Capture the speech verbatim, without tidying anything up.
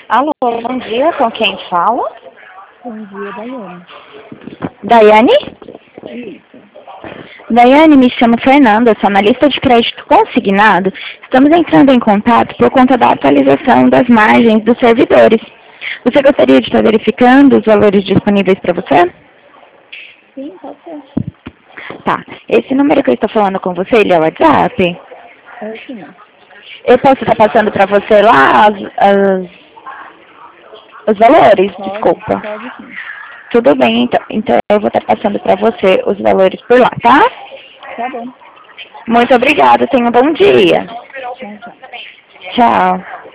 Alô, bom dia, com quem fala? Bom dia, Daiane. Daiane? Isso. Daiane, me chamo Fernanda, sou analista de crédito consignado. Estamos entrando em contato por conta da atualização das margens dos servidores. Você gostaria de estar verificando os valores disponíveis para você? Sim, pode ser. Tá. Esse número que eu estou falando com você, ele é o WhatsApp? É, sim. Eu posso estar passando para você lá as, as, os valores? Pode, Desculpa. pode sim. Tudo bem, então, então eu vou estar passando para você os valores por lá, tá? Tá bom. Muito obrigada, tenha um bom dia. Tchau, tchau. Tchau.